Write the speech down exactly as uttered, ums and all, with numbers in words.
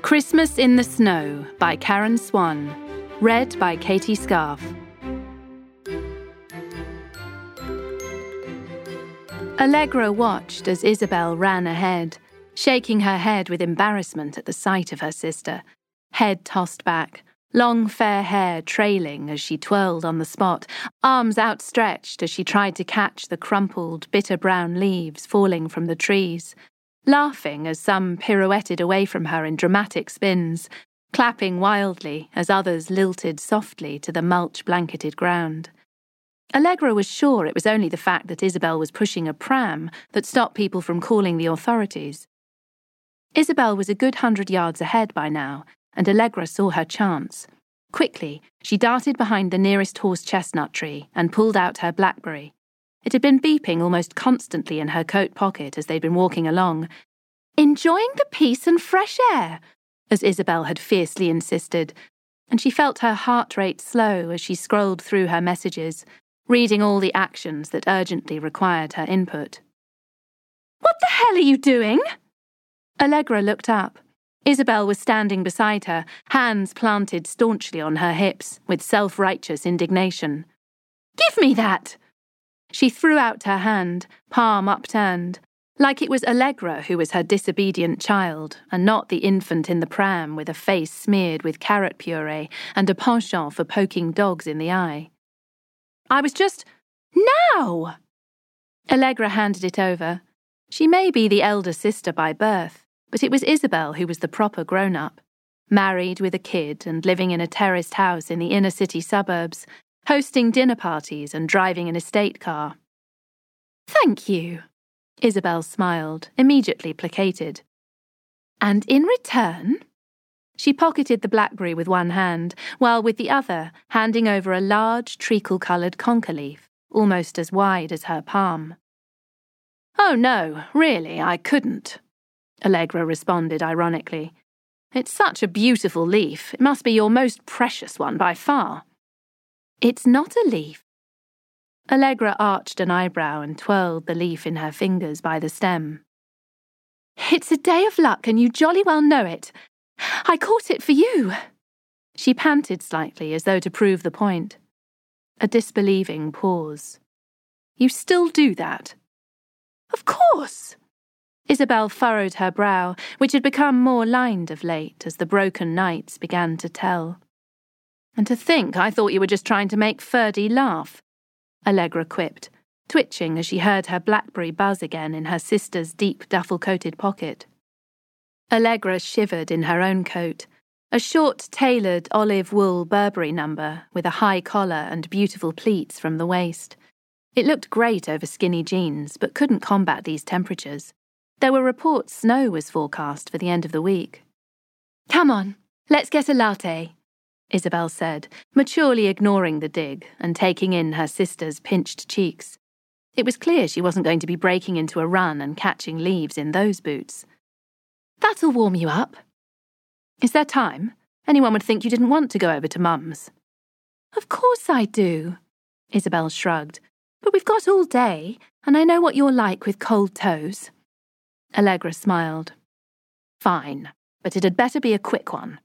Christmas in the Snow by Karen Swan. Read by Katie Scarf. Allegra watched as Isabel ran ahead, shaking her head with embarrassment at the sight of her sister, head tossed back, long fair hair trailing as she twirled on the spot, arms outstretched as she tried to catch the crumpled, bitter brown leaves falling from the trees, laughing as some pirouetted away from her in dramatic spins, clapping wildly as others lilted softly to the mulch-blanketed ground. Allegra was sure it was only the fact that Isabel was pushing a pram that stopped people from calling the authorities. Isabel was a good hundred yards ahead by now, and Allegra saw her chance. Quickly, she darted behind the nearest horse-chestnut tree and pulled out her BlackBerry. It had been beeping almost constantly in her coat pocket as they'd been walking along. "Enjoying the peace and fresh air," as Isabel had fiercely insisted, and she felt her heart rate slow as she scrolled through her messages, reading all the actions that urgently required her input. "What the hell are you doing?" Allegra looked up. Isabel was standing beside her, hands planted staunchly on her hips, with self-righteous indignation. "Give me that!" She threw out her hand, palm upturned, like it was Allegra who was her disobedient child, and not the infant in the pram with a face smeared with carrot puree and a penchant for poking dogs in the eye. "I was just... now!" Allegra handed it over. She may be the elder sister by birth, but it was Isabel who was the proper grown-up, married with a kid and living in a terraced house in the inner-city suburbs, hosting dinner parties and driving an estate car. "Thank you," Isabel smiled, immediately placated. "And in return?" She pocketed the BlackBerry with one hand, while with the other handing over a large treacle-coloured conker leaf, almost as wide as her palm. "Oh no, really, I couldn't," Allegra responded ironically. "It's such a beautiful leaf. It must be your most precious one by far." "It's not a leaf." Allegra arched an eyebrow and twirled the leaf in her fingers by the stem. "It's a day of luck, and you jolly well know it. I caught it for you." She panted slightly, as though to prove the point. A disbelieving pause. "You still do that?" "Of course." Isabel furrowed her brow, which had become more lined of late as the broken nights began to tell. "And to think I thought you were just trying to make Ferdy laugh," Allegra quipped, twitching as she heard her BlackBerry buzz again in her sister's deep duffel-coated pocket. Allegra shivered in her own coat, a short, tailored olive wool Burberry number with a high collar and beautiful pleats from the waist. It looked great over skinny jeans, but couldn't combat these temperatures. There were reports snow was forecast for the end of the week. "Come on, let's get a latte," Isabel said, maturely ignoring the dig and taking in her sister's pinched cheeks. It was clear she wasn't going to be breaking into a run and catching leaves in those boots. "That'll warm you up." "Is there time? Anyone would think you didn't want to go over to Mum's." "Of course I do," Isabel shrugged. "But we've got all day, and I know what you're like with cold toes." Allegra smiled. "Fine, but it had better be a quick one."